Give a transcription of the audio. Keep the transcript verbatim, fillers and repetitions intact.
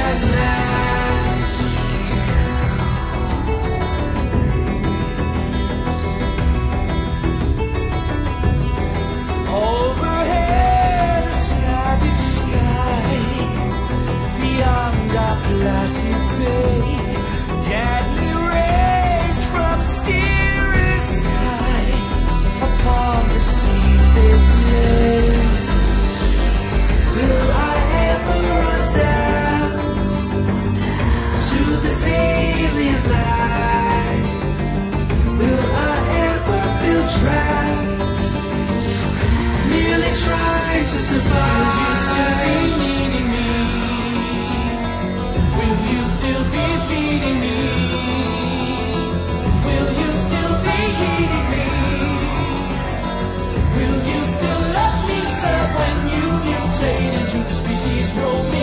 at last. Overhead a savage sky, beyond our placid bay, deadly rays from Sirius high, upon the seas they blaze. Will I ever run down to this alien light? Will I ever feel trapped, merely trying to survive? Will you still be needing me? Will you still be feeding me? Will you still be heeding me? Will you still let me serve when you mutate into the species roaming?